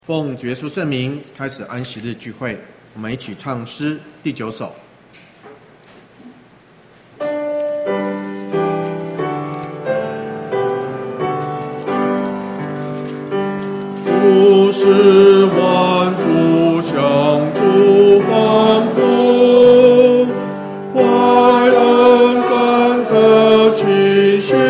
奉主耶稣圣名开始安息日聚会，我们一起唱诗第9首。不是万族相助欢呼，怀恩感得其辛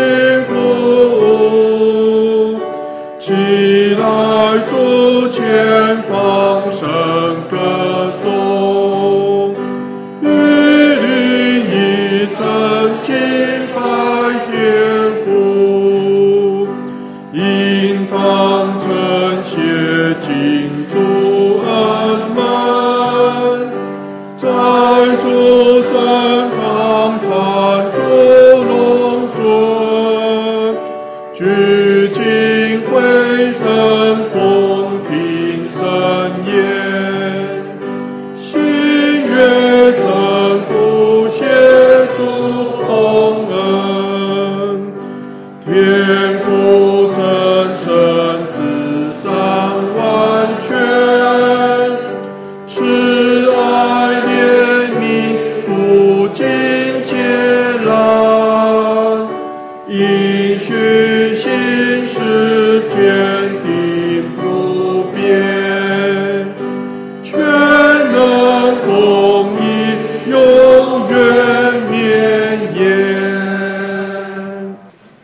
苦，起来主前方声歌颂，雨淋一层敬拜天父，应当称谢敬主恩门，在主圣堂参主隆尊，聚精会神公平圣言，心悦诚服协助洪恩，天父真神至上完全，慈爱怜悯不尽接揽，应许行事坚定不变，全能公义永远绵延。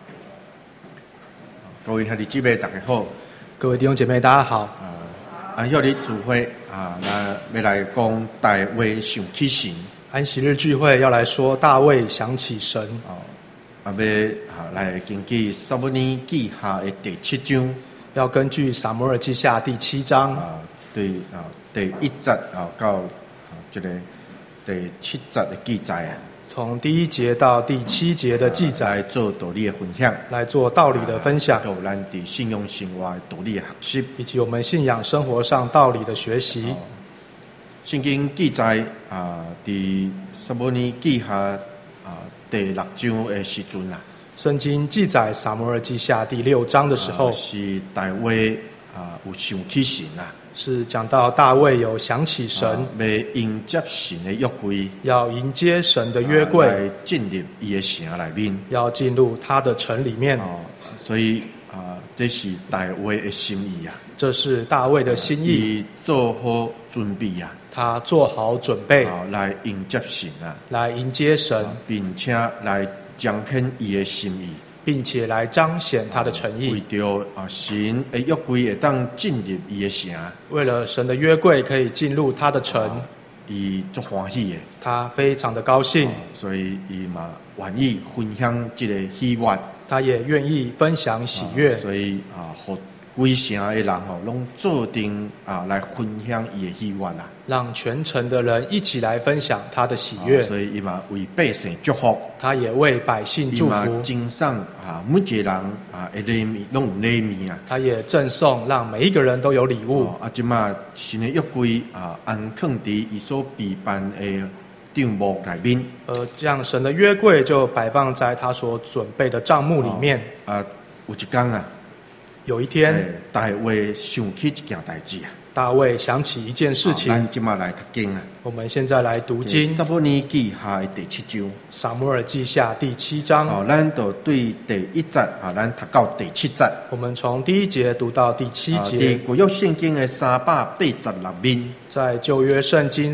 各位兄弟姊妹大家好， 各位弟兄姐妹大家好。 安息日聚会要来讲大卫想起神。 安息日聚会要来说大卫想起神。 要来根据撒母耳記下的第7章， 要根據撒母耳記下第7章對第1節到這個第7節的記載從第1節到第7節的記載來做道理的分享， 來做道理的分享， 到咱的信仰生活的道理的學習， 以及我們信仰生活上道理的學習。 聖經記載在撒母耳記下第6章的時陣聖經記載撒母耳記下第6章的時候， 是大衛有想起神是講到大衛有想起神， 要迎接神的約櫃， 要迎接神的約櫃， 來進入伊的城裡面， 要進入他的城裡面。 所以這是大衛的心意這是大衛的心意， 做好準備他做好準備來迎接神來迎接神， 並且來彰顯伊的心意， 並且來彰顯他的誠意。 為着神的約櫃會當進入伊的城， 為了神的約櫃可以進入他的城， 伊足歡喜的， 他非常的高興， 所以伊嘛願意分享這個喜悅， 他也願意分享喜悅， 所以和規城的人攏做定來分享伊的喜悅讓全城的人一起來分享他的喜悅， 所以伊嘛為百姓祝福， 他也為百姓祝福， 伊嘛贈送每一個人的禮物攏有禮物他也贈送讓每一個人都有禮物。 即嘛神的約櫃安放佇伊所備辦的帳幕裡面， 這樣神的約櫃就擺放在他所準備的帳幕裡面。 有一天有一天， 大衛想起一件代志大衛想起一件事情。 咱即馬來讀經我們現在來讀經。 撒母耳記下的第7章。 撒母耳記下第7章。 咱就對第1節咱讀到第7節。 我們從第1節讀到第7節。 在舊約聖經的386面。 在舊約聖經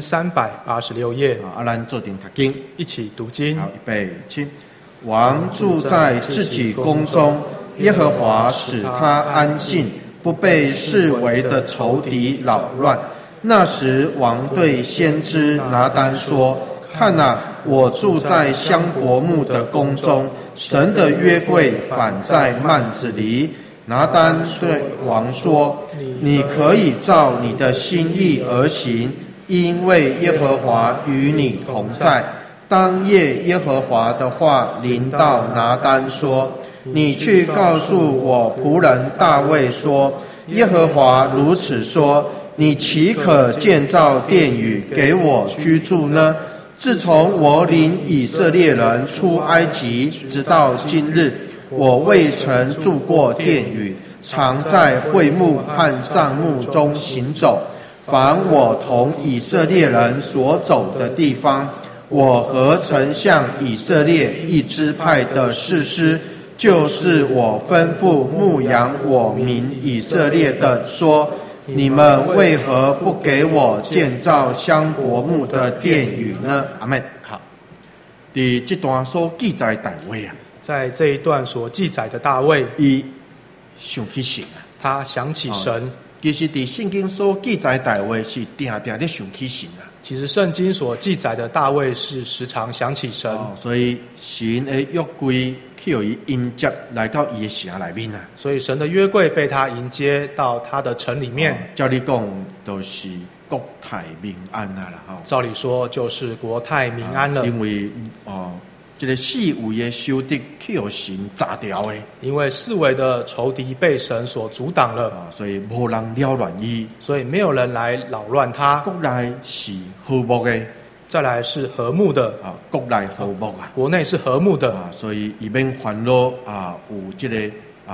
386頁。 咱做定讀經。 一起讀經。 好，預備起。王住在自己宮中，耶和華使他安靜，不被四圍的仇敵擾亂。那時王對先知拿單說：看我住在香柏木的宮中，神的約櫃反在幔子裡。拿單對王說：你可以照你的心意而行，因為耶和華與你同在。當夜耶和華的話臨到拿單說：你去告訴我僕人大衛說，耶和華如此說，你豈可建造殿宇給我居住呢？自從我領以色列人出埃及直到今日，我未曾住過殿宇， 常在会幕和帐幕中行走。凡我同以色列人所走的地方，我何曾向以色列一支派的士师，就是我吩咐牧养我民以色列的说：你们为何不给我建造香柏木的殿宇呢？阿们。好，第这段所记载大卫啊， 在这一段所记载的大卫， 伊想起神啊， 他想起神。 其实伫圣经所记载大卫是定定咧想起神啊。 其实圣经所记载的大卫是时常想起神， 所以神的约柜去互伊迎接来到伊的城内面啊。 所以神的约柜被他迎接到他的城里面。 照理讲，就是国泰民安啊啦。 照理说就是国泰民安了， 因为这个四围的仇敌去互神炸掉的， 因为四围的仇敌被神所阻挡了， 所以无人扰乱伊， 所以没有人来扰乱他。 国内是和睦的， 再来是和睦的国内和睦啊， 国内是和睦的所以伊免烦恼有这个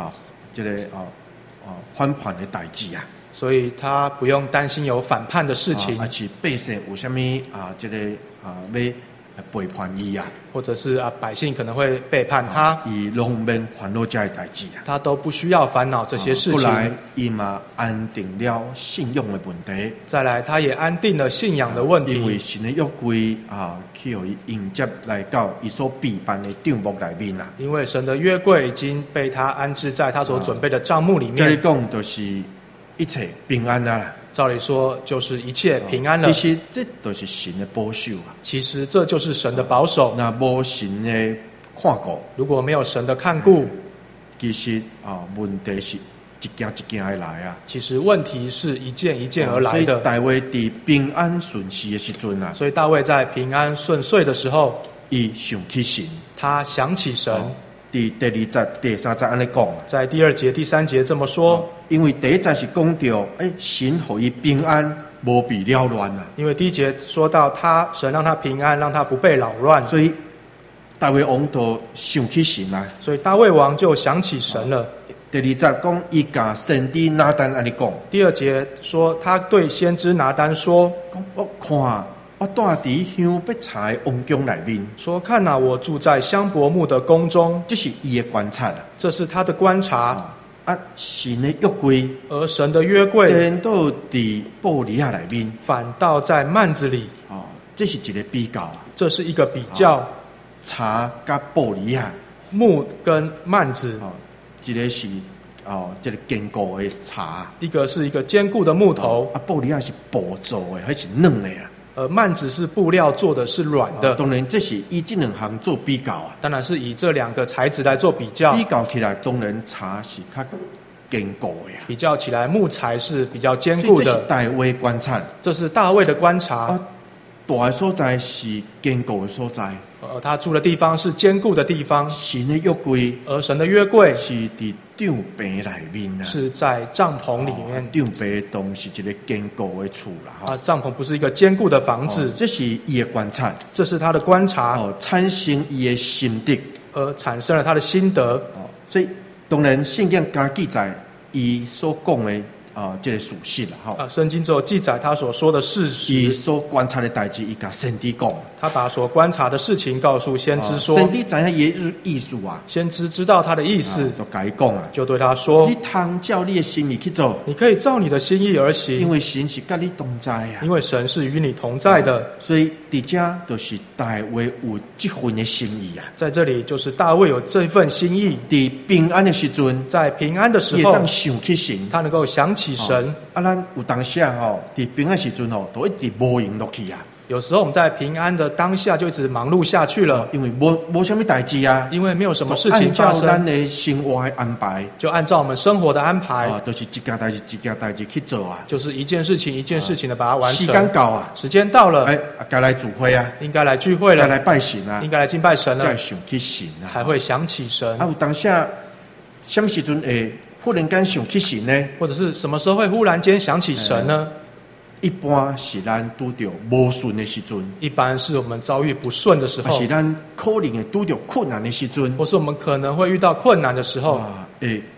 反叛的代志啊。 所以他不用担心有反叛的事情， 而且百姓有什么要背叛伊啊， 或者是百姓可能会背叛他， 伊拢免烦恼这些代志啊， 他都不需要烦恼这些事情。 后来伊嘛安定了信仰的问题， 再来他也安定了信仰的问题， 因为神的约柜去互伊迎接来到伊所备办的帐幕内面啊。 因为神的约柜已经被他安置在他所准备的帐幕里面。 这里讲就是一切平安啦。 照理说就是一切平安了。 其实这都是神的保守啊。 其实这就是神的保守。 那无神的看顾， 如果没有神的看顾， 其实问题是一件一件而来啊。 其实问题是一件一件而来的。 所以大卫伫平安顺遂的时阵啊， 所以大卫在平安顺遂的时候， 伊想起神， 他想起神。 第二节、第三节安尼讲， 在第2节、第3节这么说。 因为第一节是讲到，神予伊平安，无被扰乱啊。 因为第1节说到神让他平安，让他不被扰乱， 所以大卫王就想起神啊。 所以大卫王就想起神了。 第2节讲，伊甲先知拿单安尼讲。 第2节说，他对先知拿单说： 讲我看。我住伫香柏柴的王宫内面， 说看啊，我住在香柏木的宫中。 这是伊的观察啊， 这是他的观察。 神的约柜， 而神的约柜颠倒伫布里亚内面， 反倒在幔子里。 这是一个比较啊， 这是一个比较。 茶甲布里亚， 木跟幔子， 一个是这个坚固的茶， 一个是一个坚固的木头。 布里亚是布做的，还是软的啊？ 幔子是布料做的，是软的。 当然，这是以这两项做比较啊。 当然是以这2个材质来做比较。 比较起来，当然茶是较坚固的呀。 比较起来，木材是比较坚固的。 这是大卫观察。 这是大卫的观察。 大的所在是坚固的所在。 他住的地方是坚固的地方。 神的约柜， 而神的约柜是伫帐篷内面啊， 是在帐篷里面。 帐篷当是一个坚固的厝啦。 帐篷不是一个坚固的房子。 这是伊的观察， 这是他的观察。 产生伊的心得， 而产生了他的心得。 所以当然圣经加记载伊所讲的这个事实啦。 圣经只有记载他所说的事实。 伊所观察的代志，伊甲先知讲。 他把所观察的事情告诉先知说。 先知知影伊的意思啊。 先知知道他的意思， 就甲伊讲啊， 就对他说： 你通照你的心意去做。 你可以照你的心意而行， 因为神是甲你同在啊。 因为神是与你同在的。 所以伫这就是大卫有这份的心意啊。 在这里就是大卫有这份心意。 伫平安的时阵， 在平安的时候， 当想起神， 他能够想起神。 咱有当下伫平安时阵都一直无闲落去啊。 有时候我们在平安的当下就一直忙碌下去了， 因为无什么代志啊， 因为没有什么事情发生， 按照咱的生活的安排， 就按照我们生活的安排， 就是一件代志一件代志去做啊， 就是一件事情一件事情的把它完成。 时间到啊， 时间到了， 该来聚会啊， 应该来聚会了， 该来拜神啊， 应该来敬拜神了， 再想起神啊， 才会想起神。 有当下什么时阵会忽然间想起神呢？ 或者是什么时候会忽然间想起神呢？ 一般是咱拄到无顺的时阵， 一般是我们遭遇不顺的时候， 是咱可能会拄到困难的时阵， 或是我们可能会遇到困难的时候，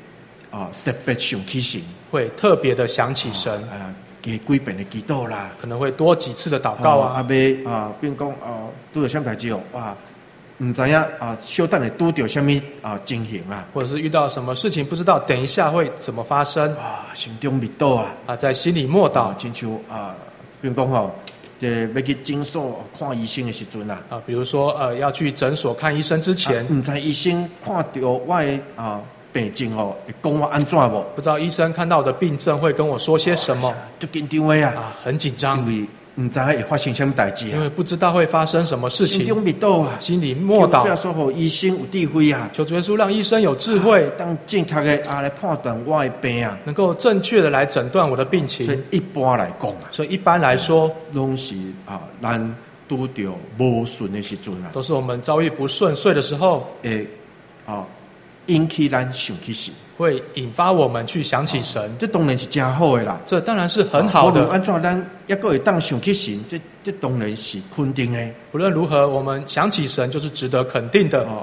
特别想起神， 会特别的想起神， 加几遍的祈祷啦， 可能会多几次的祷告啊。 比如讲拄到什么代志哦，哇，唔知影小等会拄到什么情形啦， 或者是遇到什么事情不知道等一下会怎么发生心中密祷在心里默祷， 亲像比如讲要去诊所看医生的时阵比如说要去诊所看医生之前， 唔知医生看到我的病症会讲我安怎无？ 不知道医生看到我的病症会跟我说些什么， 就紧张的很紧张， 因为唔知会发生什么代志因为不知道会发生什么事情， 心中密祷心里默祷， 求主耶稣让医生有智慧求主耶稣让医生有智慧， 当正确的来判断我的病能够正确的来诊断我的病情。 所以一般来讲所以一般来说， 拢是咱拄到无顺的时阵都是我们遭遇不顺遂的时候， 引起咱想起神， 会引发我们去想起神。 这当然是真好的啦， 这当然是很好的。 无论安怎，咱还佫会当想起神，这当然是肯定的。 无论如何，我们想起神就是值得肯定的。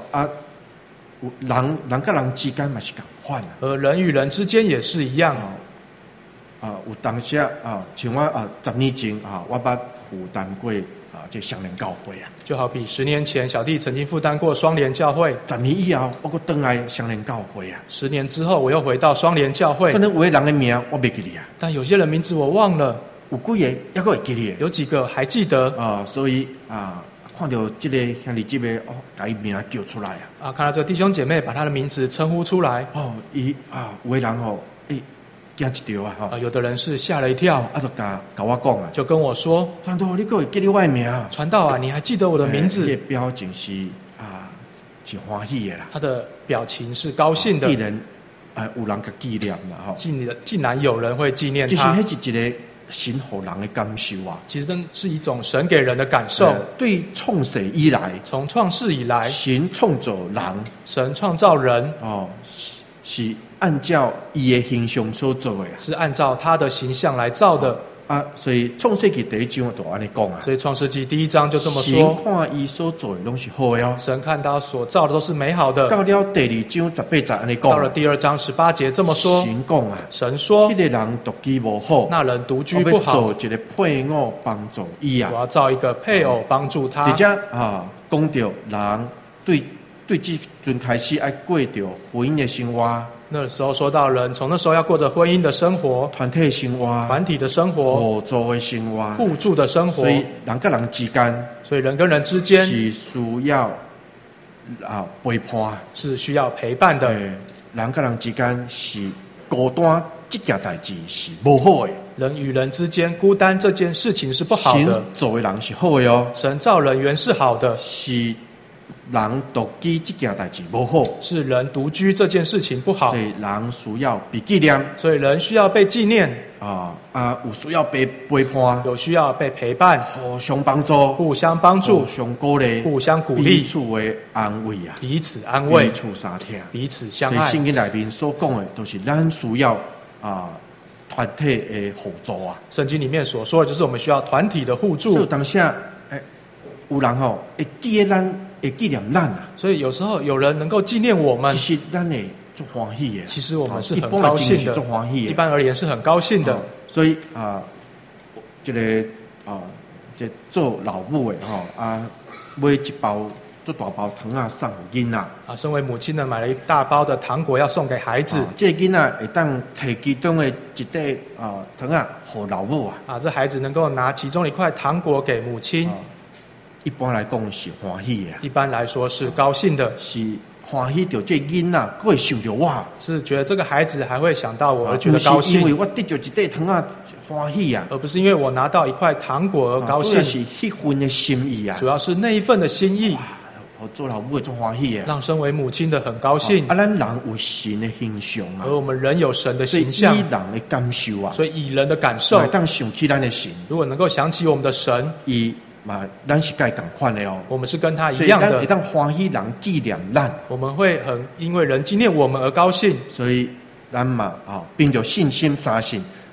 人跟人之间嘛是共款而人与人之间也是一样。 有当时像我10年前我捌负担过这双联教会就好比10年前小弟曾经负担过双联教会 ，10年以后我又回来双联教会 10年之后我又回到双联教会。 可能有的人的名我袂记哩但有些人名字我忘了， 有几个还佫会记哩， 有几个还记得所以看到这个兄弟姐妹把伊名叫出来看到这个弟兄姐妹把他的名字称呼出来有的人惊一跳有的人是吓了一跳就甲我讲就跟我说， 传道你佫会记得我的名传道你还记得我的名字？ 这个表情是欢喜的啦， 他的表情是高兴的， 既然有人甲纪念啦竟然有人会纪念他， 其实那是一个神予人的感受其实那是一种神给人的感受。 对创世以来， 从创世以来， 神创造人， 神创造人是按照伊的形象所做的是按照他的形象来造的所以创世纪1章就安尼讲所以创世纪1章就这么说， 神看伊所做的拢是好的神看他所造的都是美好的。 到了2章18节安尼讲， 到了第2章18节这么说， 神讲神说， 那个人独居无好， 那人独居不好， 我要做一个配偶帮助伊我要造一个配偶帮助他。 而且讲到人对这阵开始爱过着婚姻的生活， 那时候说到人从那时候要过着婚姻的生活、 团体生活、 团体的生活、 互助的生活、 互助的生活。 所以人跟人之间， 所以人跟人之间是需要陪伴， 是需要陪伴的。 人跟人之间是孤单，这件代志是不好的。 人与人之间孤单这件事情是不好的。 神造的人是好的神造人原是好的， 是人独居这件代志不好， 是人独居这件事情不好， 所以人需要被纪念， 所以人需要被纪念有需要被陪伴， 有需要被陪伴， 互相帮助， 互相帮助， 互相鼓励， 互相鼓励， 彼此的安慰彼此安慰， 彼此相听， 彼此相爱。 所以圣经里面所讲的都是咱需要团体的互助圣经里面所说的就是我们需要团体的互助。 所以当下有人会记得咱，会纪念咱所以有时候有人能够纪念我们， 其实咱会足欢喜的。 其实我们是很高兴的，一般而言是很高兴的。 所以这个这做老母的买一包做大包糖送给囡仔身为母亲呢，买了一大包的糖果要送给孩子。 这囡仔会当摕其中的一块糖给老母这孩子能够拿其中一块糖果给母亲。 一般来讲是欢喜的， 一般来说是高兴的， 是欢喜到这囡仔佫会想到我， 是觉得这个孩子还会想到我而觉得高兴， 因为我得到一块糖欢喜而不是因为我拿到一块糖果而高兴。 主要是迄份的心意主要是那一份的心意。 我做老母会做欢喜的， 让身为母亲的很高兴。 咱人有神的形象而我们人有神的形象， 以人的感受所以以人的感受， 当想起咱的神， 如果能够想起我们的神， 咱是该同款的我们是跟他一样的， 所以咱会当欢喜人纪念咱， 我们会因为人纪念我们而高兴。 所以咱凭着信心相信，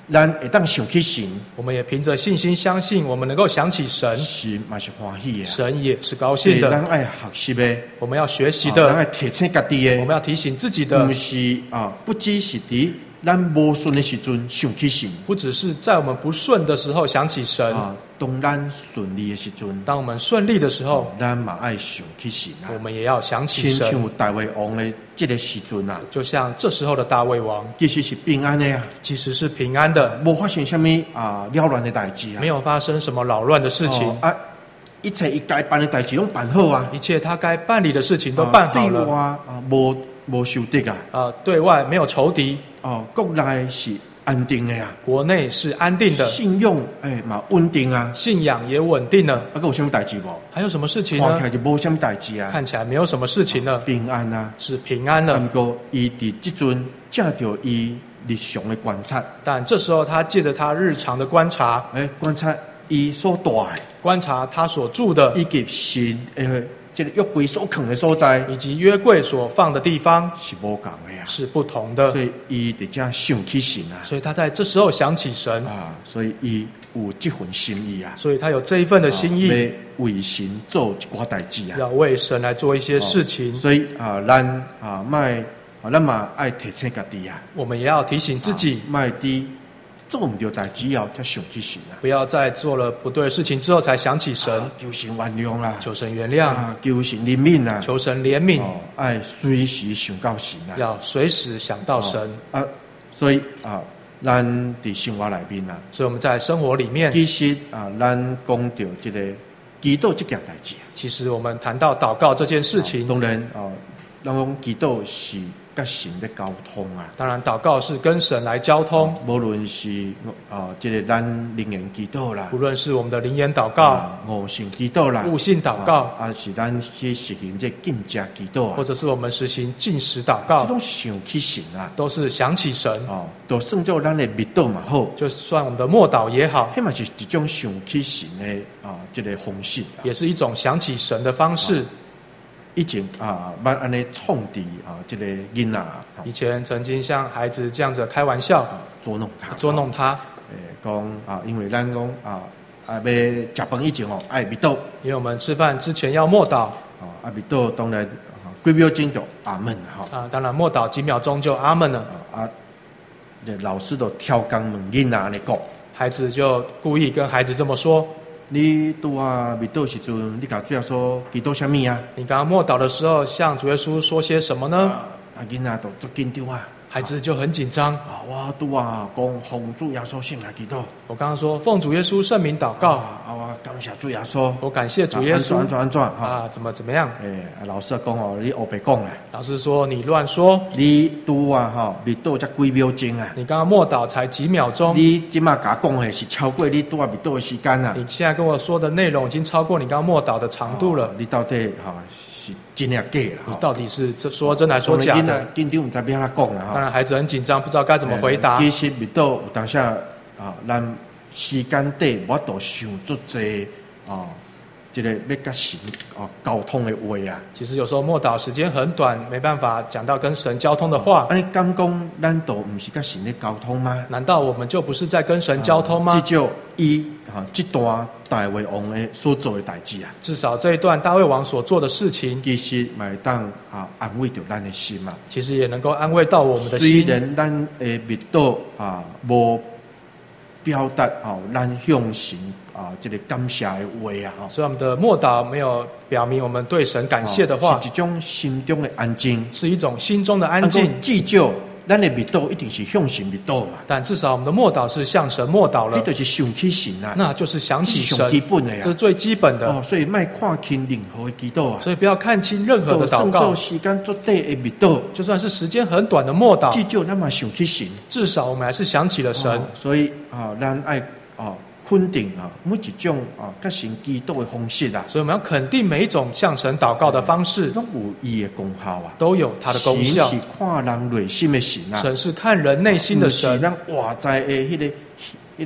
咱会当想起神， 我们也凭着信心相信，我们能够想起神， 神嘛是欢喜的， 神也是高兴的。 咱爱学习的， 我们要学习咱的， 爱提醒家己的， 我们要提醒自己的不，是不只是伫咱无顺的时阵想起神， 不只是在我们不顺的时候想起神， 当咱顺利的时阵， 当我们顺利的时候， 咱嘛爱想起神啊。 我们也要想起亲神。 像大卫王的这个时阵啊， 就像这时候的大卫王， 其实是平安的啊， 其实是平安的， 无发生什么扰乱的代志啊， 没有发生什么扰乱的事情， 一切伊该办的代志拢办好啊， 一切他该办理的事情都办好对了。 外无受敌啊， 对外没有仇敌， 国内是安定的啊， 国内是安定的， 信用嘛稳定啊， 信仰也稳定了。 有什么代志无？ 还有什么事情呢看起？来就无什么代志啊， 看起来没有什么事情了， 平安啊。 是平安了。 不过伊伫即阵借着伊日常的观察， 但这时候他借着他日常的观察， 观察伊所住的， 观察他所住的， 以及神这个约柜所藏的所在， 以及约柜所放的地方是无共的啊， 是不同的。 所以伊伫遮想起神啊， 所以他在这时候想起神， 所以伊有这份心意啊， 所以他有这一份的心意， 要为神做一寡代志啊， 要为神来做一些事情。 所以咱咱嘛爱提醒家己啊， 我们也要提醒自己， 卖伫做唔对代志后才想起神啊， 不要在做了不对的事情之后才想起神， 求神原谅啦， 求神原谅， 求神怜悯啊， 求神怜悯， 爱随时想到神啊， 要随时想到神所以咱伫生活内面啊， 所以我们在生活里面， 其实咱讲到这个祈祷这件代志， 其实我们谈到祷告这件事情， 当然咱讲祈祷是跟神的沟通啊， 当然祷告是跟神来交通， 无论是这个咱灵言祈祷啦， 不论是我们的灵言祷告、 悟性祈祷啦、 悟性祷告， 是咱去实行这禁食祈祷啊， 或者是我们实行禁食祷告， 这都是想起神啊， 都是想起神都算做咱的密祷嘛好， 就算我们的默祷也好， 迄嘛是一种想起神的这个方式， 也是一种想起神的方式。 以前捌安尼创治这个囡仔， 以前曾经像孩子这样子开玩笑， 捉弄他，讲因为咱讲要食饭以前爱密祷， 因为我们吃饭之前要默祷， 密祷当然几秒钟就阿门当然默祷几秒钟就阿门了老师都挑工问囡仔安尼讲， 孩子就故意跟孩子这么说。 你拄密祷时阵，你甲主耶稣祈祷什么啊？ 你刚刚默祷的时候，向主耶稣说些什么呢？ 囡仔都足紧张啊， 孩子就很紧张。 我拄讲奉主耶稣圣名祈祷。 我刚刚说奉主耶稣圣名祷告。 我感谢主耶稣。 我感谢主耶稣。 安怎怎么样？ 老师讲你黑白讲啊。 老师说你乱说。 你拄密祷才几秒钟啊？ 你刚刚默祷才几秒钟。 你即马甲讲的是超过你密祷的时间啊。 你现在跟我说的内容已经超过你刚刚默祷的长度了。 你到底是真的假啦？ 你到底是说真还说假的？ 紧张唔知要安怎讲啦。 当然孩子很紧张，不知道该怎么回答。 其实密祷有当下咱时间底我都想足济这个要甲神沟通的话啊。 其实有时候默祷时间很短，没办法讲到跟神交通的话。 你敢讲咱都唔是甲神的沟通吗？ 难道我们就不是在跟神交通吗？ 至少这段大卫王的所做的代志啊， 至少这一段大卫王所做的事情， 其实买当安慰到咱的心嘛。 其实也能够安慰到我们的心。 虽然咱的密祷无表达咱向神这个感谢的话啊， 所以我们的默祷没有表明我们对神感谢的话， 是一种心中的安静， 是一种心中的安静。 至少咱的密祷一定是向神密祷嘛。 但至少我们的默祷是向神默祷了， 你就是想起神啊， 那就是想起神， 最基本的呀， 这是最基本的。 所以卖看轻任何的祈祷啊， 所以不要看轻任何的祷告。 时间做短的密祷， 就算是时间很短的默祷， 至少咱嘛想起神， 至少我们还是想起了神。 所以咱爱肯定每一种甲神祈祷的方式啊， 所以我们要肯定每一种向神祷告的方式都有伊的功效啊， 都有它的功效。 神是看人内心的神啊， 神是看人内心的神。 是咱外在的迄个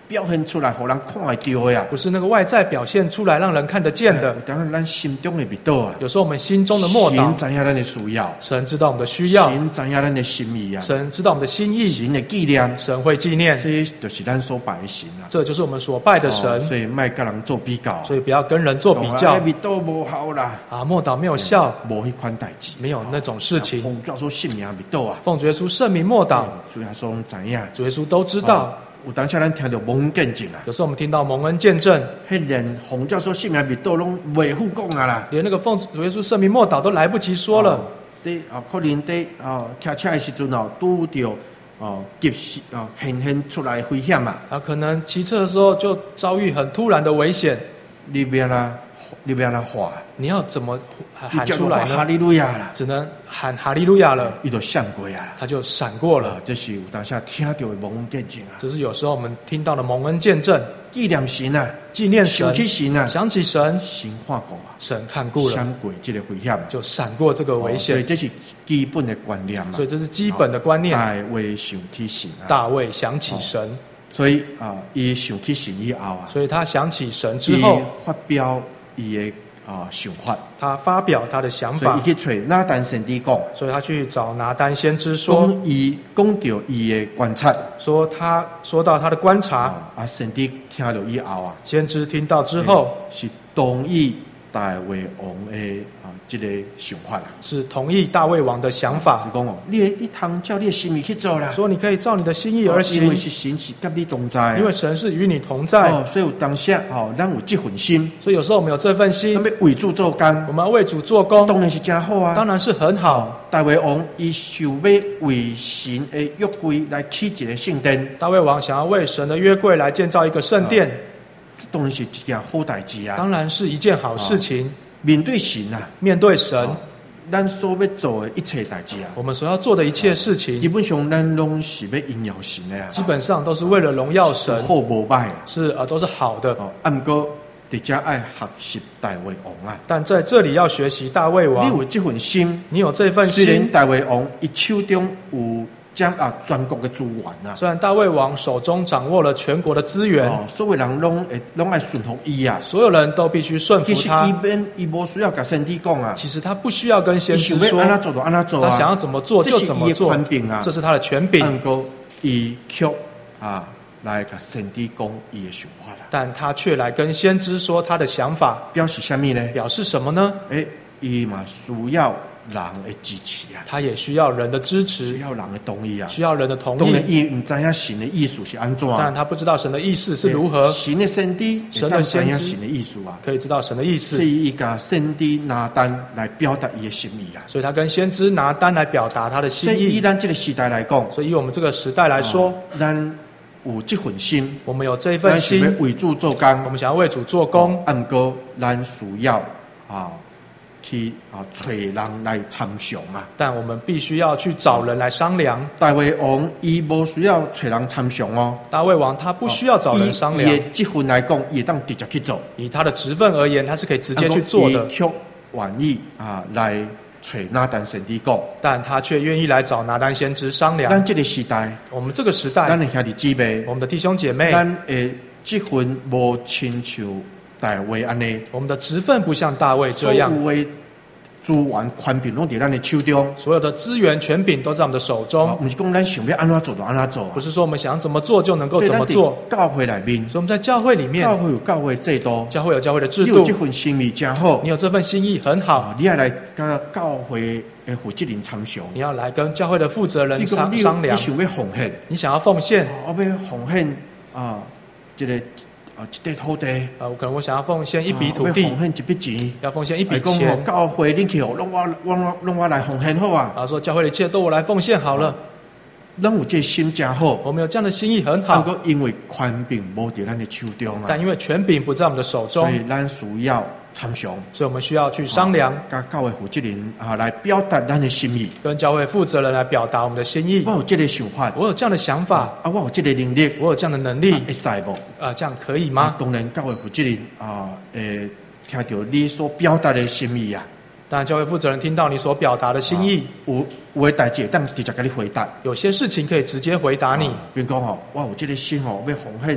表现出来，互人看会到的呀。 不是那个外在表现出来让人看得见的。 有当咱心中的味道啊。 有时候我们心中的默祷， 神知影咱的需要， 神知道我们的需要， 神知影咱的心意啊， 神知道我们的心意， 神的纪念， 神会纪念， 这就是咱所拜的神啊。 这就是我们所拜的神。 所以莫跟人做比较， 所以不要跟人做比较。 味道无效啦， 默祷没有效， 无迄款代志， 没有那种事情。 奉主耶稣圣名味道啊， 奉主耶稣圣名默祷， 主耶稣知影， 主耶稣都知道。 有当下咱听到蒙恩见证啊， 有时候我们听到蒙恩见证， 连奉主耶稣圣名味道拢袂赴讲啊啦， 连那个奉主耶稣圣名默祷都来不及说了。 可能骑车的时阵拄着及时现出来危险啊， 可能骑车的时候就遭遇很突然的危险， 你不要啦喊， 你要怎么喊出来呢？ 哈利路亚啦， 只能喊哈利路亚了， 伊就闪过啊， 他就闪过了。 这是有当下听到的蒙恩见证啊， 这是有时候我们听到的蒙恩见证， 纪念神啊， 纪念神， 想起神啊， 想起神， 神看过啊， 神看顾了， 闪过这个危险， 就闪过这个危险。 所以这是基本的观念嘛， 所以这是基本的观念。 大卫想起神啊， 大卫想起神， 所以伊想起神以后啊， 所以他想起神之后， 发表伊的想法， 他发表他的想法， 所以伊去找拿单先知讲， 所以他去找拿单先知说， 讲到伊的观察， 说到他的观察， 先知听了以后啊， 先知听到之后是同意大卫王的这个想法啦， 是同意大卫王的想法， 就讲你通照你的心意去做啦， 说你可以照你的心意而行， 因为是神是跟你同在， 因为神是与你同在， 所以有当下咱有这份心， 所以有时候我们有这份心， 咱要为主做工， 我们要为主做工， 当然是真好啊， 当然是很好。 大卫王伊想要为神的约柜来起一个圣殿， 大卫王想要为神的约柜来建造一个圣殿， 当然是一件好代志啊， 当然是一件好事情。 面对神啊， 面对神， 咱所要做的一切代志啊， 我们所要做的一切事情， 基本上咱拢是要荣耀神的啊， 基本上都是为了荣耀神， 好无歹， 是都是好的。 不过伫遮爱学习大卫王啊， 但在这里要学习大卫王， 你有这份心， 你有这份心。 虽然大卫王伊手中有将全国的资源啊， 虽然大卫王手中掌握了全国的资源， 所有人拢爱顺服伊啊， 所有人都必须顺服他。 其实伊无需要甲先知讲啊， 其实他不需要跟先知说， 安怎做就安怎做啊， 他想要怎么做就怎么做，这是他的权柄。 不过伊却来甲先知讲伊的想法啦， 但他却来跟先知说他的想法， 表示什么呢？ 表示什么呢？ 伊嘛需要人的支持啊， 他也需要人的支持， 需要人的同意啊， 需要人的同意。 当然，伊唔知影神的意思是安怎， 但他不知道神的意思是如何。 神的先知， 神的先知， 神的意思啊， 可以知道神的意思。 所以伊甲先知拿单来表达伊的心意啊， 所以他跟先知拿单来表达他的心意。 所以以咱这个时代来讲， 所以以我们这个时代来说， 咱有这份心， 我们有这份心， 咱想要为主做工， 我们想要为主做工。 不过咱需要去找人来参详啊， 但我们必须要去找人来商量。 大卫王伊无需要找人参详哦， 大卫王他不需要找人商量， 以这份来讲，伊当直接去做。 以他的职分而言，他是可以直接去做的。 伊却愿意来找拿单先知讲， 但他却愿意来找拿单先知商量。 咱这个时代， 我们这个时代， 咱的兄弟姊妹， 我们的弟兄姐妹， 咱这份无亲像大卫安尼， 我们的职分不像大卫这样。 资源权柄拢伫咱的手中， 所有的资源权柄都在我们的手中。 不是讲咱想要安怎做就安怎做， 不是说我们想怎么做就能够怎么做。 教会里面， 所以我们在教会里面， 教会有教会制度， 教会有教会的制度。 你有这份心意真好， 你有这份心意很好， 你要来跟教会的负责人参详， 你要来跟教会的负责人商量。 你想要奉献， 你想要奉献， 我要奉献这个。一块土地可能我想要奉献一笔土地， 要奉献一笔钱， 要奉献一笔钱。 教会恁去，拢我来奉献好啊！ 说教会的一切都我来奉献好了。 咱有这心真好， 我们有这样的心意很好。 不过因为权柄无在咱的手中啊， 但因为权柄不在我们的手中， 所以咱需要参详， 所以我们需要去商量， 跟教会负责人来表达咱的心意， 跟教会负责人来表达我们的心意。 我有这个想法， 我有这样的想法， 我有这个能力， 我有这样的能力， 会使不？ 这样可以吗？ 当然，教会负责人听到你所表达的心意啊。 当然，教会负责人听到你所表达的心意， 有的代志当直接给你回答。 有些事情可以直接回答你。 比如讲我有这个心要奉献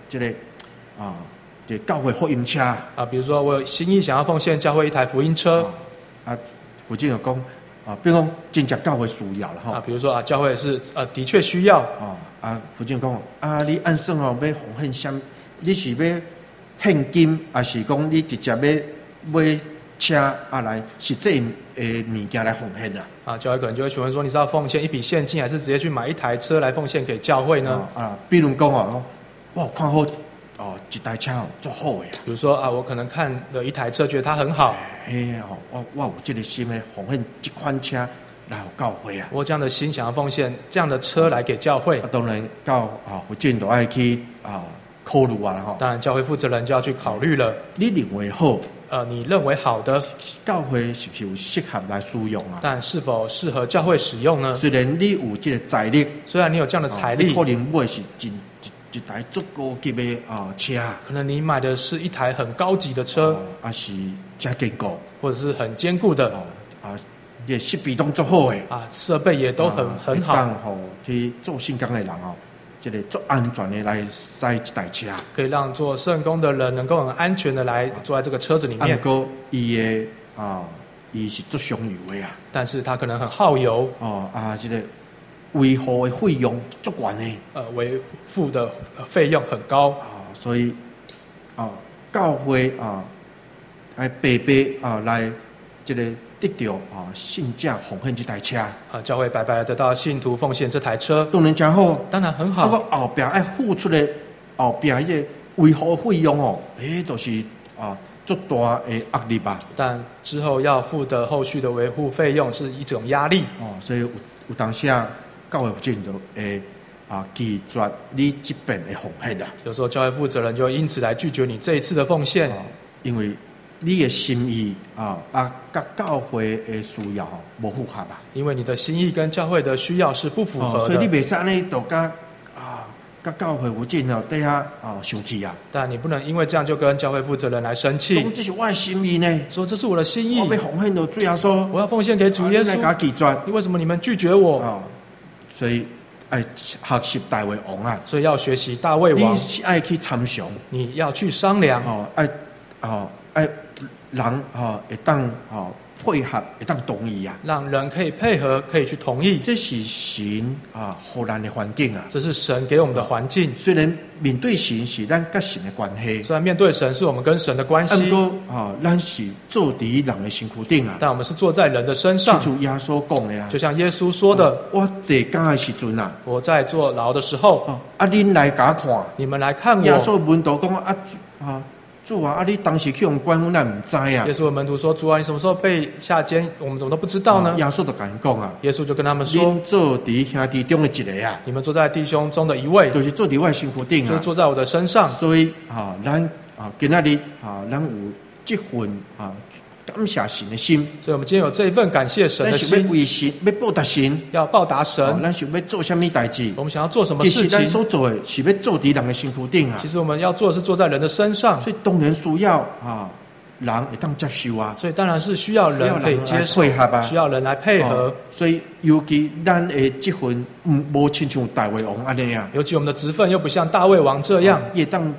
这个啊，这教会福音车啊，比如说我有心意想要奉献教会一台福音车啊，附近有讲啊，比如讲真正教会需要了哈啊，比如说啊，教会是的确需要啊，附近讲啊，你按算哦要奉献什？你是要现金，还是讲你直接要买车啊来实际物件来奉献啊？教会可能就会询问说，你是要奉献一笔现金，还是直接去买一台车来奉献给教会呢？ 比如讲我有看好一台车做好的。 比如说啊，我可能看了一台车，觉得它很好。 我有这个心的奉献这款车来教会啊。 我这样的心想要奉献这样的车来给教会。 当然到附近都爱去考虑啊哈。 当然，教会负责人就要去考虑了。 你认为好？ 你认为好的教会是不是有适合来使用啊？ 但是否适合教会使用呢？ 虽然你有这个财力， 虽然你有这样的财力， 可能买是一台足高级的车， 可能你买的是一台很高级的车， 还是加坚固， 或者是很坚固的也设备都做好的设备也都很好， 当去做圣工的人这个做安全的来塞一台车， 可以让做圣工的人能够很安全的来坐在这个车子里面。 不过伊是做商油的但是他可能很耗油这个维护的费用足高的维付的费用很高所以教会来白白来这个得到信价奉献这台车教会白白的得到信徒奉献这台车， 当然真好， 当然很好。 不过后边要付出的后边这维护费用都是足大的压力吧。 但之后要付的后续的维护费用是一种压力所以有当时教会负责人就会拒绝你这边的奉献有时候教会负责人就会因此来拒绝你这一次的奉献因为你的心意跟教会的需要不符合吧？ 因为你的心意跟教会的需要是不符合的， 所以你不可以就跟教会负责人底下生气但你不能因为这样就跟教会负责人来生气。 这是我的心意呢， 说这是我的心意， 我要奉献到主耶稣， 我要奉献给主耶稣。 你来拒绝， 为什么你们拒绝我？ 所以爱学习大卫王所以要学习大卫王。 你爱去参详， 你要去商量爱人会当配合，会当同意让人可以配合，可以去同意。 这是神给咱的环境这是神给我们的环境。 虽然面对神是咱跟神的关系， 虽然面对神是我们跟神的关系， 不过咱是坐在人的身躯顶但我们是坐在人的身上。 就耶稣讲的就像耶稣说的， 我坐监的时阵我在坐牢的时候恁来甲看， 你们来看我。 耶稣问道讲主你当时去用关我，咱唔知耶稣的门徒说：“主啊，你什么时候被下监？我们怎么都不知道呢？” 耶稣就跟人讲耶稣就跟他们说：“ 恁坐在兄弟中的一个你们坐在弟兄中的一位， 就是坐在我身躯顶就是坐在我的身上。 所以咱今仔日咱有这份感谢神的心， 所以我们今天有这一份感谢神的心， 咱想要为神，要报答神， 要报答神。 咱想要做什么代志？ 我们想要做什么事情？ 其实咱所做的是要坐在人的身躯顶其实我们要做的是坐在人的身上， 所以当然需要人会当接受所以当然是需要人可以接受，需要人来配合。 所以尤其咱的这份无亲像大卫王安尼尤其我们的职分又不像大卫王这样， 也当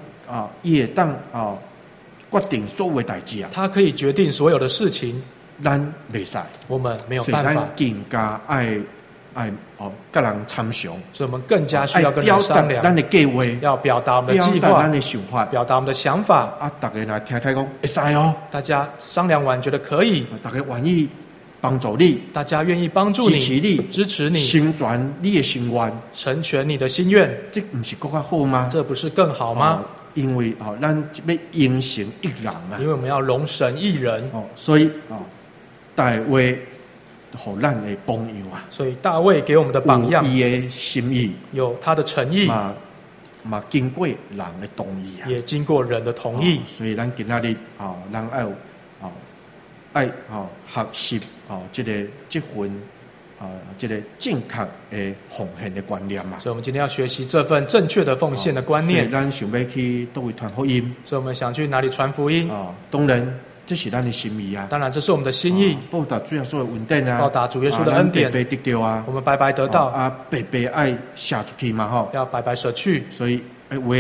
决定所有的代志他可以决定所有的事情， 咱袂使， 我们没有办法。 所以咱更加爱跟人参详， 所以我们更加需要跟人商量， 咱的计划， 要表达我们的计划， 咱的想法， 表达我们的想法。 大家来听讲会使大家商量完觉得可以， 大家愿意帮助你， 大家愿意帮助你，支持你， 成全你的心愿， 成全你的心愿， 这不是更加好吗？ 这不是更好吗？ 因为咱要迎神一人因为我们要容神一人所以大卫给咱的榜样所以大卫给我们的榜样， 有他的心意， 有他的诚意， 嘛经过人的同意也经过人的同意。 所以咱今仔日咱爱学习这份这个正确的奉献的观念所以我们今天要学习这份正确的奉献的观念。 所以咱想要去倒位传福音， 所以我们想去哪里传福音当然这是咱的心意当然这是我们的心意， 报答主耶稣的恩典报答主耶稣的恩典， 白白得到我们白白得到白白爱下出去嘛要白白舍去。 所以有的人有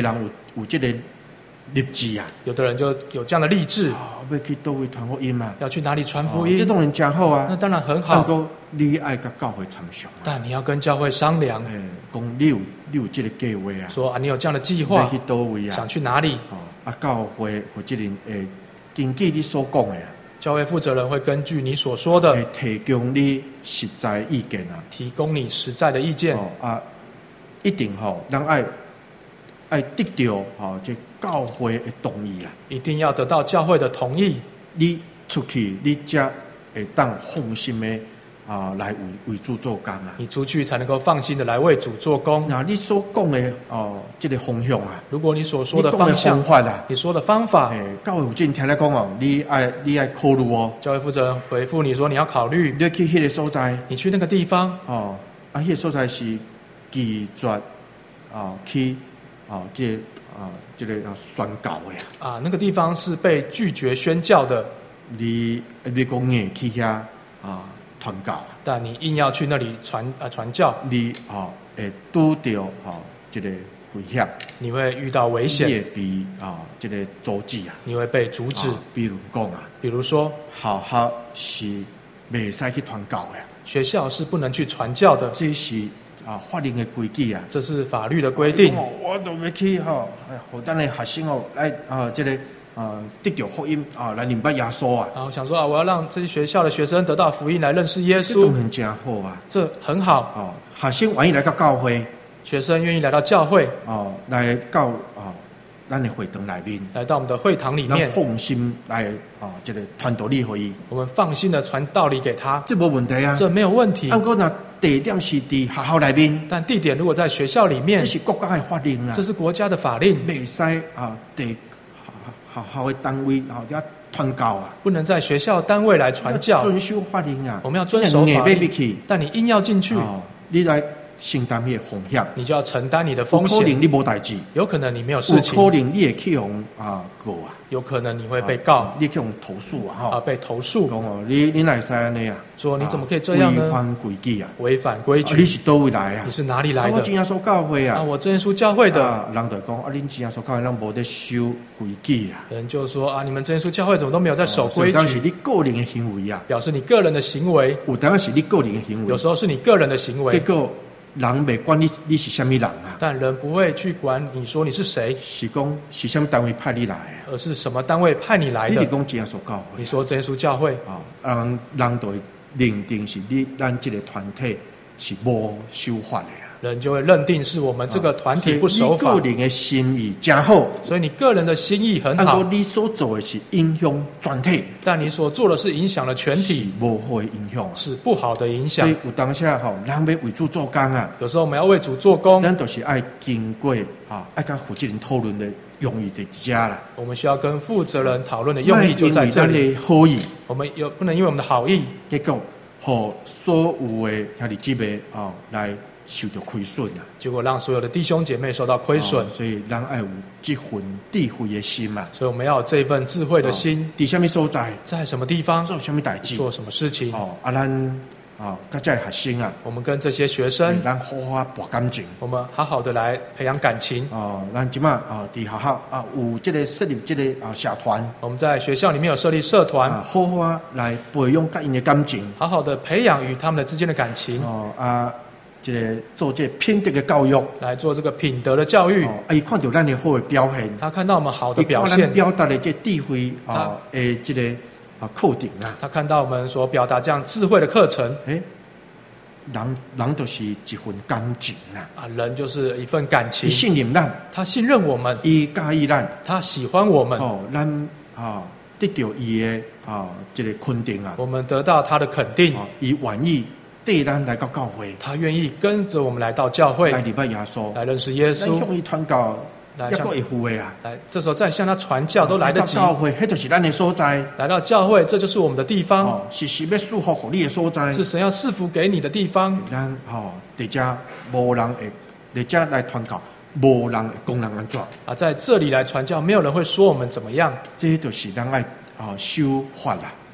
有这个立志啊， 有的人就有这样的立志， 要去倒位传福音啊， 要去哪里传福音， 这当然真好啊。 那当然很好。 不过你爱跟教会参详， 但你要跟教会商量， 讲你有这个计划啊， 说你有这样的计划， 要去倒位啊， 想去哪里？ 教会或者人根据你所讲的啊， 教会负责人会根据你所说的， 提供你实在意见啊， 提供你实在的意见一定咱爱得到这教会的同意啊， 一定要得到教会的同意。 你出去，你才会当放心的来为主做工啊。 你出去才能够放心的来为主做工。 那你所讲的这个方向啊， 如果你所说的方向、你说的方法， 教会有正听来讲你爱考虑哦。 教会负责人回复你说你要考虑， 你去那个所在， 你去那个地方那个所在是拒绝去这个宣教的呀。 那个地方是被拒绝宣教的。 你讲硬去遐传教啊， 但你硬要去那里传教， 你会拄到这个危险， 你会遇到危险， 你会被这个阻止啊， 你会被阻止。 比如讲比如说学校是袂使去传教的， 学校是不能去传教的， 这是法令的规矩啊， 这是法律的规定。 我都要去互咱的学生来这个得到福音来明白耶稣啊。 然后想说我要让这些学校的学生得到福音，来认识耶稣， 这当然真好啊， 这很好。 学生愿意来到教会， 学生愿意来到教会， 来到咱的会堂里面， 来到我们的会堂里面， 放心来这个传道理给伊， 我们放心的传道理给他， 这没问题啊， 这没有问题。 不过那地点是在学校里面， 但地点如果在学校里面， 这是国家的法令啊， 这是国家的法令， 袂使在学校的单位要传教啊， 不能在学校单位来传教， 遵守法令啊， 我们要遵守法令。但你硬要进去， 你来承担你的风险， 你就要承担你的风险。 有可能你没代志， 有可能你没有事情， 有可能你会去用告啊， 有可能你会被告， 你去用投诉啊， 被投诉。 你哪会使安尼啊？ 说你怎么可以这样呢？ 违反规矩啊！ 违反规矩。 你是倒位来啊？ 你是哪里来的？ 我真耶稣教会啊！ 我真耶稣教会的。 人就讲恁真耶稣教会人无在守规矩啊。 人就说你们真耶稣教会怎么都没有在守规矩？ 当时你个人的行为啊， 表示你个人的行为。 有当时你个人的行为， 有时候是你个人的行为。 结果人袂管你是什么人啊？但人不会去管你说你是谁， 是讲是什么单位派你来啊？ 而是什么单位派你来的？ 你讲真耶稣教会， 你说真耶稣教会人就会认定是咱这个团体是无守法的啊。 人就会认定是我们这个团体不守法。 你个人的心意真好， 所以你个人的心意很好。 你所做的是影响全体， 但你所做的是影响了全体， 是无好的影响， 是不好的影响。 所以有当下人要为主做工啊。 有时候我们要为主做工， 咱都是爱经过爱跟负责人讨论的用意在家啦。 我们需要跟负责人讨论的用意就在这里。 好意， 我们不能因为我们的好意， 结果和所有的兄弟姐妹来受到亏损啊！ 结果让所有的弟兄姐妹受到亏损， 所以咱爱有这份智慧的心嘛。 所以我们要有这份智慧的心。 在什么所在？ 在什么地方？ 做什么代志？ 做什么事情？ 咱跟这学生啊， 我们跟这些学生， 咱好好博感情。 我们好好的来培养感情。 咱即马在学校有这个设立这个社团。 我们在学校里面有设立社团， 好好来培养跟因的感情， 好好的培养与他们之间的感情。 这个做这品德的教育， 来做这个品德的教育。 伊看到咱的好的表现， 他看到我们好的表现， 表达的这智慧这个课程啊， 他看到我们所表达这样智慧的课程， 人就是一份感情人就是一份感情。 他信任咱， 他信任我们， 伊介意咱， 他喜欢我们， 咱得到伊的这个肯定啊， 我们得到他的肯定， 伊愿意带咱来到教会， 他愿意跟着我们来到教会， 来礼拜耶稣， 来认识耶稣， 向伊传教。一个会付的啊！ 来，这时候再向他传教都来得及。 教会，那就是咱的所在。 来到教会，这就是我们的地方。 是要祝福给你的所在。 是神要赐福给你的地方。 咱在这无人会，在这来传教，无人会讲人安怎在这里来传教，没有人会说我们怎么样。 这就是咱爱守法啦。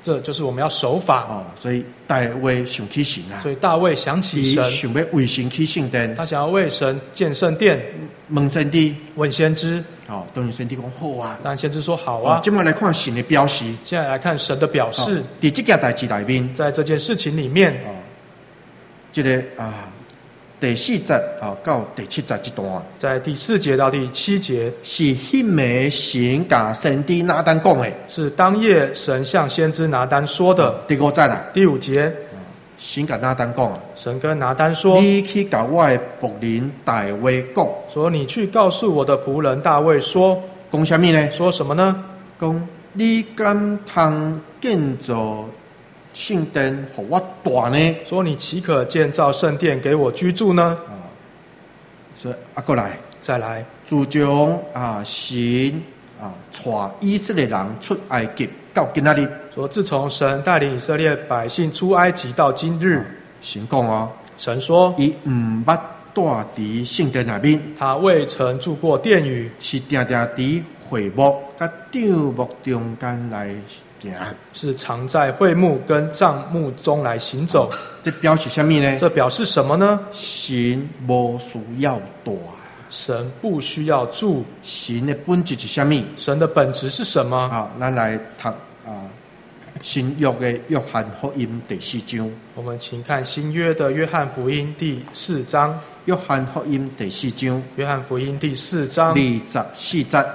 这就是我们要守法。 哦，所以大卫想起神啊， 所以大卫想起神， 想要为神起圣殿， 他想要为神建圣殿， 问先知， 问先知。 哦，当然先知讲好啊。 但先知说好啊。 今麦来看神的表示， 现在来看神的表示。 在这件代志里面， 在这件事情里面， 这个第4节到第7节这段， 在第4节到第7节， 是迄暝神甲先知拿单讲的， 是当夜神向先知拿单说的。 第5节啦， 第5节， 神甲拿单讲啊， 神跟拿单说：“ 你去甲我的仆人大卫讲， 说你去告诉我的仆人大卫说， 讲什么呢？ 说什么呢？ 讲你敢通建造圣殿，互我大呢？ 说你岂可建造圣殿给我居住呢？” 所以过来， 再来， 自从神带以色列人出埃及到今仔日， 说自从神带领以色列百姓出埃及到今日， 神讲哦， 神说， 伊唔捌住伫圣殿内面， 他未曾住过殿宇， 是定定伫会幕甲帐幕中间来行， 是常在会幕跟帐幕中来行走。 这表示什么呢？ 这表示什么呢？ 神无需要大， 神不需要住。 神的本质是什么？ 神的本质是什么？ 好，咱来读新约的约翰福音第4章。 我们请看新约的约翰福音第4章。 约翰福音第4章。 约翰福音第4章 24节。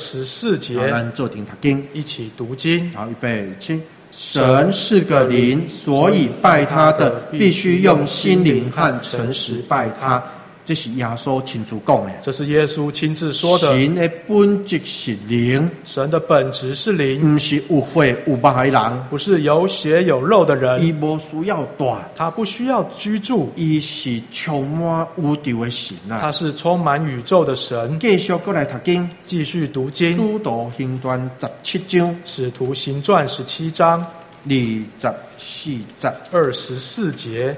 24节。 咱做阵读经， 一起读经。 好，预备起。神是个灵，所以拜他的必须用心灵和诚实拜他。这是耶稣亲自讲的。 这是耶稣亲自说的。 神的本质是灵， 神的本质是灵， 不是有血有肉的人， 不是有血有肉的人。 伊无需要大， 他不需要居住， 伊是充满宇宙的神啊！ 他是充满宇宙的神。 继续过来读经， 继续读经。 使徒行传17章， 使徒行传17章 24节 24节。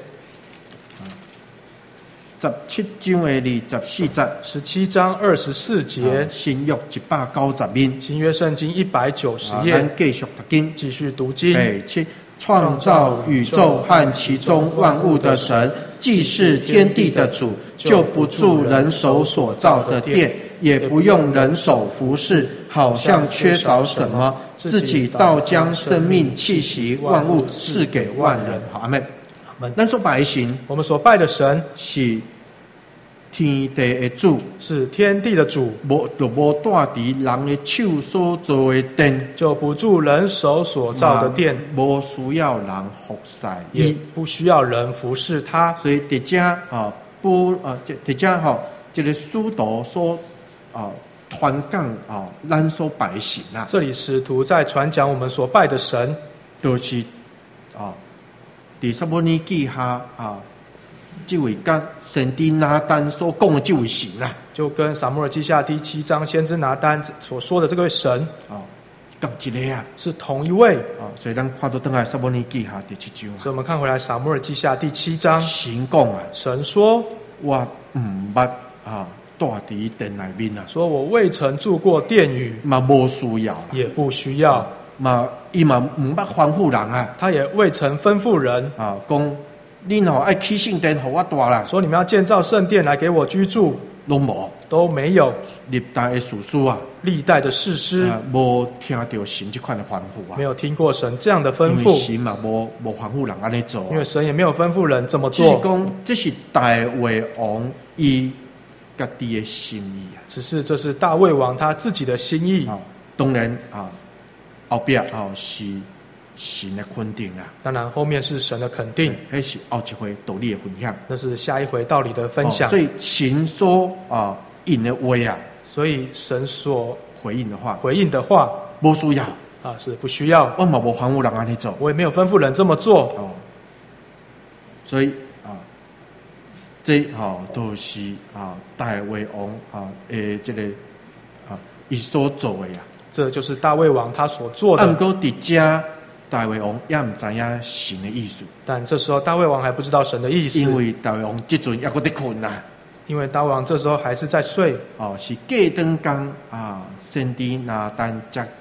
17章的24节 ，17章24节。 新约190面， 新约圣经190页。 咱继续读经， 继续读经。 创造宇宙和其中万物的神，既是天地的主，就不住人手所造的殿，也不用人手服侍，好像缺少什么，自己倒将生命气息万物赐给万人。好，阿们。咱所拜的神， 我们所拜的神是天地的主， 是天地的主， 无住伫人的手所造的殿， 就不住人手所造的殿， 无需要人服侍， 也不需要人服侍他。 所以伫遮伫遮这个使徒所传讲咱所拜的神啊， 这里使徒在传讲我们所拜的神， 就是伫撒母耳记下这位甲先知拿单所讲的这位神啊， 就跟撒母耳记下第7章先知拿单所说的这位神同一个啊， 是同一位所以咱看到倒来撒母耳记下第7章， 所以我们看回来撒母耳记下第7章， 神讲啊， 神说：“ 我唔捌住伫殿内面啊， 说我未曾住过殿宇， 嘛无需要， 也不需要， 伊嘛唔捌吩咐人啊， 他也未曾吩咐人讲你若爱起圣殿，互我住啦， 说你们要建造圣殿来给我居住， 拢无， 都没有。 历代的士师啊， 历代的士师无听到神这款的吩咐啊， 没有听过神这样的吩咐， 因为神嘛无吩咐人安尼做， 因为神也没有吩咐人这么做。 只是讲这是大卫王伊家己的心意啊， 只是这是大卫王他自己的心意。 当然后壁是神的肯定啊， 当然后面是神的肯定， 那是后一回道理的分享， 那是下一回道理的分享。 所以神所应的话啊， 所以神所回应的话不需要是不需要， 我嘛无吩咐人安尼做， 我也没有吩咐人这么做所以这都是大卫王这个伊所做的啊， 这就是大卫王他所做的。 不过伫遮大卫王也唔知影神的意思， 但这时候大卫王还不知道神的意思， 因为大卫王这阵还搁在困啊， 因为大卫王这时候还是在睡。 是过当天先知拿单才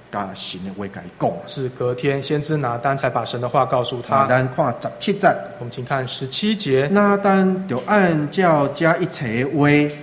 甲神的话甲伊讲。 是隔天先知拿单才把神的话告诉他。 咱看17节， 我们请看17节， 拿单就按照这一切的话，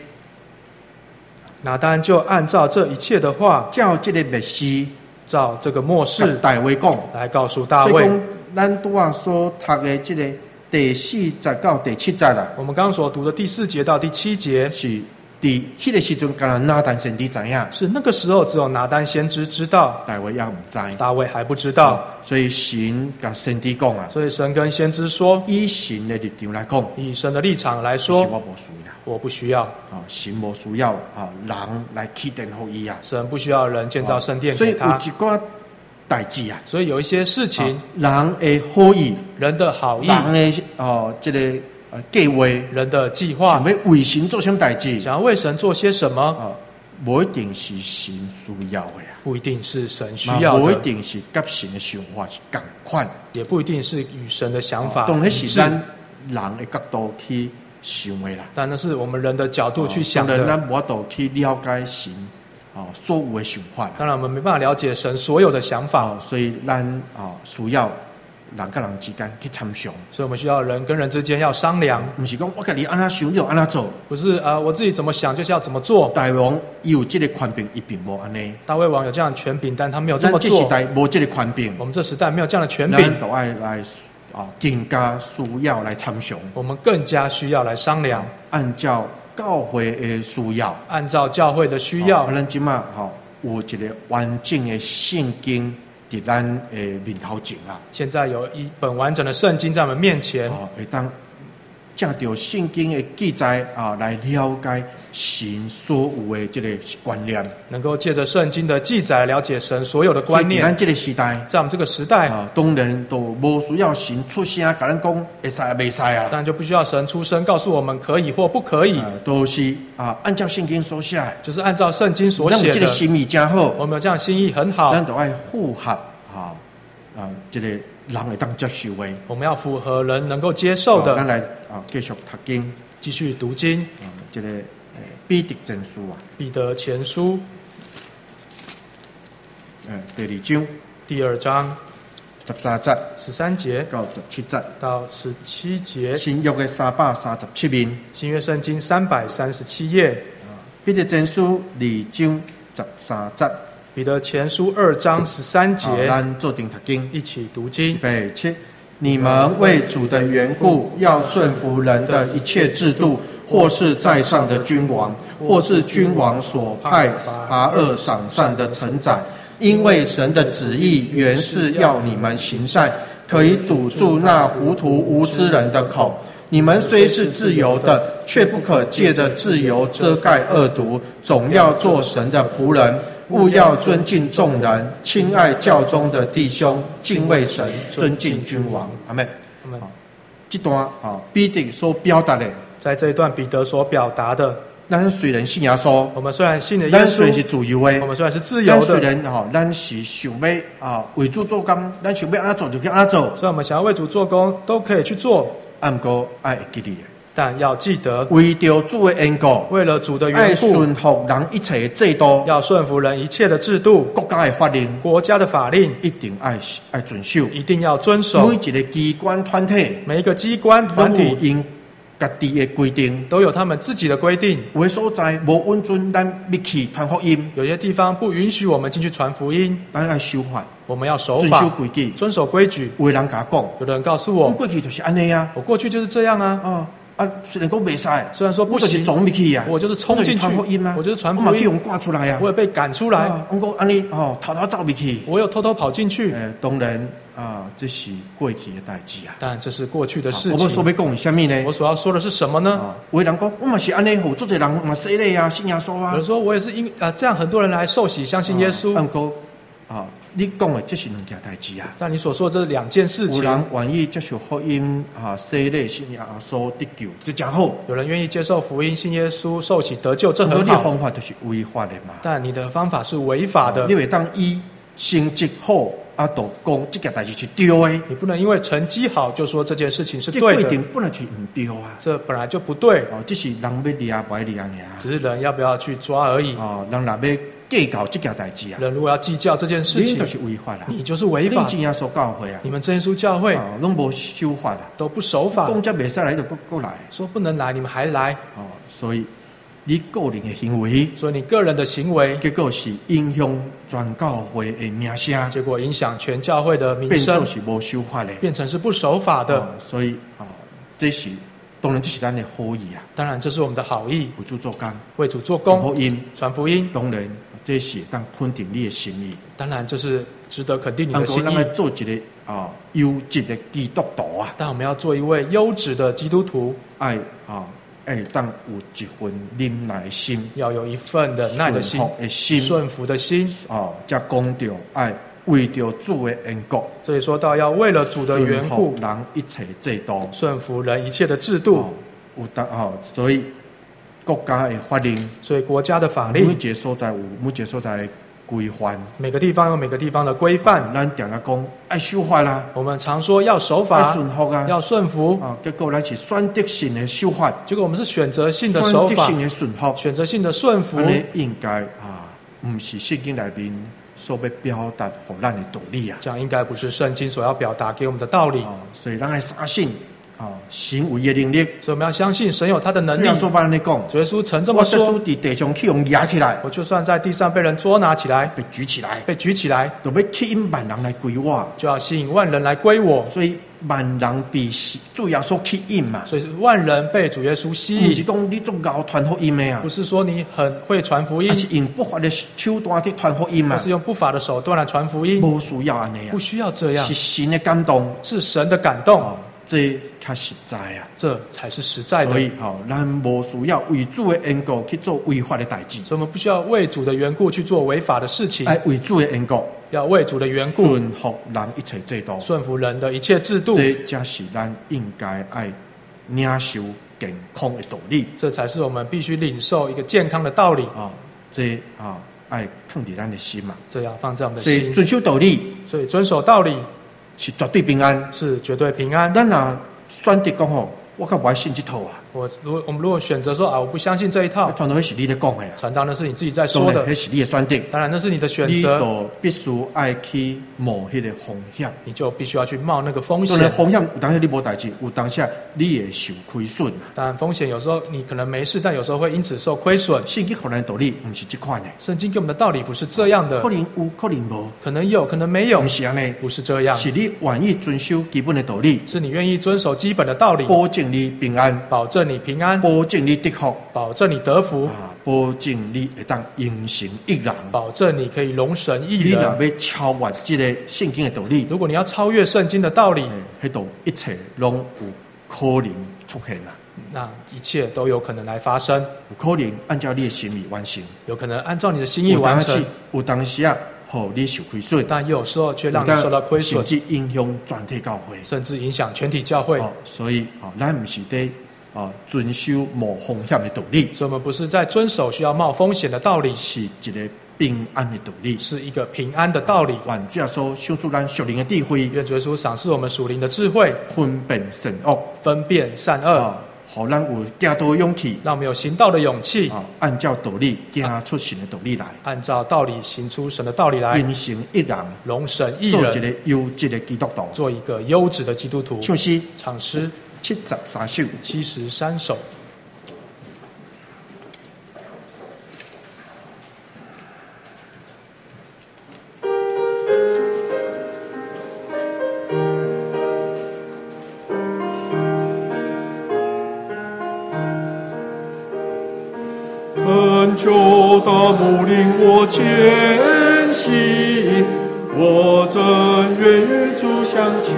拿单就按照这一切的话， 照这个密示， 照这个末甲世大卫讲。 来告诉大卫。 所以讲，咱拄啊所读的这个第4节到第7节啦， 我们刚刚所读的第4节到第7节， 是伫迄个时阵，敢若拿单先知知影， 是那个时候只有拿单先知知道， 大卫也毋知。 大卫还不知道， 所以神甲先知讲啊， 所以神跟先知说， 以神的立场来讲， 以神的立场来是说， 我无需要。 我不需要， 神无需要人来起殿互伊啊， 神不需要人建造圣殿所以有给他， 一寡代志啊， 所以有一些事情， 人的好意， 人的好意， 人的这个计划， 人的计划想，要为神做什么代志， 想要为神做些什么， 无一定是神需要的啊， 不一定是神需要的， 无一定是甲神的想法是共款， 也不一定是与神的想法当然一致， 是咱人的角度去想的啦。 但那是我们人的角度去想当然， 的。 咱无法度去了解神所有的想法啦。 当然，我们没办法了解神所有的想法， 所以咱需要人跟人之间去参详， 所以我们需要人跟人之间要商量， 不是讲我家己安怎想就安怎做。 不是我自己怎么想就是要怎么做。 大王伊有这个权柄，伊并无安尼。 大卫王有这样的权柄，但他没有这么咱这时做。 代无这个权柄， 我们这时代没有这样的权咱柄， 都爱来更加需要来参详， 我们更加需要来商量， 按照教会的需要， 按照教会的需要。 咱即马有一个完整的圣经伫咱的面头前啦。 现在有一本完整的圣经在我们面前， 会当借着圣经的记载来了解神所有的这个观念。 能够借着圣经的记载了解神所有的观念。 所以咱这个时代， 在我们这个时代， 当然都无需要神出声，甲咱讲会使袂使啊。 当然就不需要神出声告诉我们可以或不可以， 都是按照圣经所写的， 就是按照圣经所写的。 咱有这个心意真好， 我们有这样心意很好， 咱都爱符合这个人会当接受的。 我们要符合人能够接受的。 咱来继续读经， 继续读经。 这个彼得前书彼得前书第2章第2章 13节 13节到17节到17节， 新约的337面， 新约圣经337页， 彼得前书2章13节， 彼得前书2章13节， 咱做定读经， 一起读经。 备7，你们为主的缘故，要顺服人的一切制度，或是在上的君王，或是君王所派罚恶赏善的臣宰，因为神的旨意原是要你们行善，可以堵住那糊涂无知人的口。你们虽是自由的，却不可借着自由遮盖恶毒，总要做神的仆人。务要尊敬众人，亲爱教中的弟兄，敬畏神，尊敬君王。阿们。 阿们。 这段彼得所表达的， 在这一段彼得所表达的， 咱虽然信耶稣， 我们虽然信了耶咱虽然是稣， 自由的， 我们虽然是自由咱虽的， 然咱是想要为主做工，咱想要安怎做就去安怎做， 虽然我们想要为主做工，都可以去做， 不过爱会记得， 但要记得， 为着主的缘故， 为了主的爱缘故， 顺服人一切的制度， 要顺服人一切的制度， 国家的法令， 国家的法令一定爱遵守。 一定要遵守每。一个机关团体， 每一个机关团拢有体因家己的规定。 都有他们自己的规定， 有的所在无允准咱密去传福音， 有些地方不允许我们进去传福音， 咱爱守法， 我们要守遵守法， 规矩。 遵守规矩。 有的人甲我讲， 有的人告诉我我， 过去就是安尼啊， 我过去就是这样啊， 虽然讲袂使， 虽然说不我就是行， 撞密去啊， 我就是冲进去传福音啊， 我就是传福音我嘛去用赶出来啊， 我也被赶出来， 我讲安尼偷偷走密去， 我又偷偷跑进去。 当然这是过去的代志啊。 但这是过去的事我们所情。 要讲是什么呢？ 我所要说的是什么呢？ 有的人讲，我嘛是安尼，有做侪人嘛洗礼啊，信耶稣啊有人。说我也是这样，很多人来受洗，相信耶稣。 不过你讲的这是两件代志啊。 但你所说的这是两件事有情。 人愿意接受福音洗礼信耶稣得救，这真好。 有人愿意接受福音，信耶稣，受洗得救，这不过你的很好。 方法就是违法的嘛。 但你的方法是违法的你，会当以成绩好就讲这件代志是对的， 你不能因为成绩好就说这件事情是这对的规定，本来就唔对啊。 这本来就不对， 这是人要抓不抓尔。 只是人要不要去抓而已。 人若要计较这件代志啊， 人如果要计较这件事情， 你就是违法啦。 你就是违法。 你真耶稣教会啊， 你们真耶稣教会拢无守法啊， 都不守法， 讲这袂使来就过来， 说不能来，你们还来。 所以你个人的行为， 所以你个人的行为， 结果是影响全教会的名声， 结果影响全教会的名声， 变成是无守法的， 变成是不守法的。 所以这是当然这是咱的好意啊。 当然这是我们的好意， 为主做工， 为主做工，传福音。 当然这是当肯定你的心意。 当然这是值得肯定你的心意。 咱来做一个优质的基督徒啊。 但我们要做一位优质的基督徒， 爱当有一份忍耐心， 要有一份的耐的心，顺服的心。 才讲到爱为着主的缘故。 这里说到要为了主的缘故， 顺服人一切制度， 顺服人一切的制度。 所以国家的法令， 所以国家的法令， 每一个所在有每一个所在的规范， 每个地方有每个地方的规范。 咱常常讲爱守法啦， 我们常说要守法， 要顺服啊， 要顺服。 结果咱是选择性的守法， 结果我们是选择性的守法， 选择性的顺服， 选择性的顺服。 安尼应该不是圣经里面所要表达给咱的道理啊。 这样应该不是圣经所要表达给我们的道理。 所以咱要相信神有伊的能力， 所以我们要相信神有他的能力。 说白了讲， 主耶稣曾这么说： 我在地上去用压起来， 我就算在地上被人捉拿起来， 被举起来， 都要吸引万人来归我， 就要吸引万人来归我。 所以万人被主耶稣吸引嘛， 所以万人被主耶稣吸引。 不是讲你做搞传福音的啊， 不是说你很会传福音， 而是用不法的手段去传福音嘛， 不是用不法的手段来传福音， 不需要安尼啊， 不需要这样， 是神的感动， 是神的感动。 这较实在啊， 这才是实在的。 所以咱无需要为主的缘故去做违法的代志。 所以我们不需要为主的缘故去做违法的事情。 为主的缘故， 要为主的缘故， 顺服人一切制度， 顺服人的一切制度。 这才是咱应该爱领受健康的道理。 这才是我们必须领受一个健康的道理。 这爱放在咱的心嘛。 这要放在我们的心。 所以遵守道理， 所以遵守道理。 是绝对平安， 是绝对平安。 咱若选择讲我较不爱信这套啊。 我们如果选择说我不相信这一套， 传道那是你在讲的啊， 传道那是你自己在说的， 那是你的选择， 当然那是你的选择。 你就必须爱去冒那个风险， 你就必须要去冒那个风险。 当然风险有当下你无代志，有当下你会受亏损啊。 当然风险有时候你可能没事，但有时候会因此受亏损。 圣经给咱的道理不是这款的， 圣经给我们的道理不是这样的， 可能有，可能无， 可能有，可能没有， 不是安尼， 不是这样， 是你愿意遵守基本的道理， 是你愿意遵守基本的道理， 保证你平安， 保证你平安， 保证你得福， 保证你得福， 保证你会当永成一人， 保证你可以容神一人。 你若要超越这个圣经的道理， 如果你要超越圣经的道理， 迄度一切拢有可能出现啦。 那一切都有可能来发生， 有可能按照你的心意完成， 有可能按照你的心意完成。 有当时让你受亏损， 但有时候却让你受到亏损， 甚至影响全体教会， 甚至影响全体教会。 所以咱不是在遵守冒风险的道理， 所以我们不是在遵守需要冒风险的道理， 是一个平安的道理， 是一个平安的道理。 愿主耶稣赏赐咱属灵的智慧， 愿主耶稣赏赐我们属灵的智慧， 分辨善恶， 分辨善恶， 好咱有行道的勇气， 让我们有行道的勇气， 按照道理行出神的道理来， 按照道理行出神的道理来， 变成一人， 容神一人， 做一个优质的基督徒， 做一个优质的基督徒。 唱诗， 唱诗 73首 ，73首。 恳求大牧领我前行，我真愿与主相亲。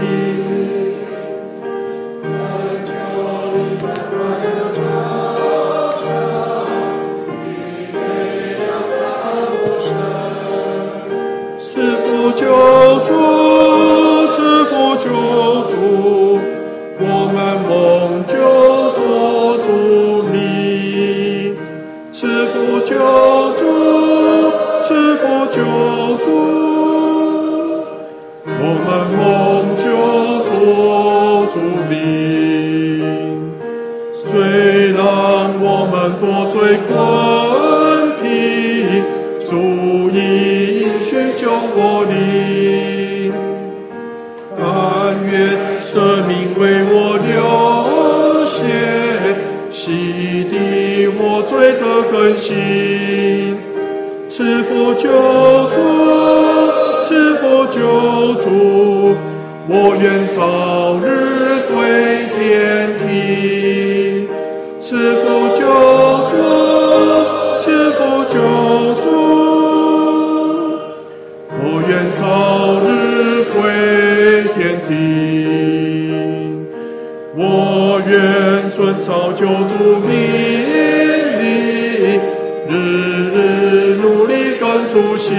赐福救主，赐福救主，我们蒙救做主名。赐福救主，赐福救主，我们蒙救做主名。虽然我们多罪困疲， 主已应许救我灵，甘愿舍命为我流血，洗涤我罪的根性。赐福救主，赐福救主，我愿早日归天庭。赐福救主，赐福救主，我愿早日归天庭。我愿遵照救主命令，日日努力跟主行，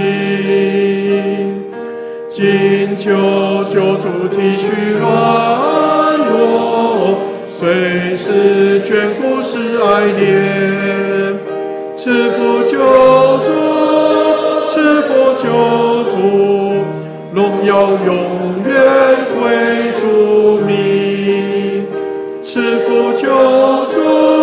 今求救主体恤软弱，随时眷顾是爱怜。赐福救主，赐福救主，荣耀永远归主名。赐福救主，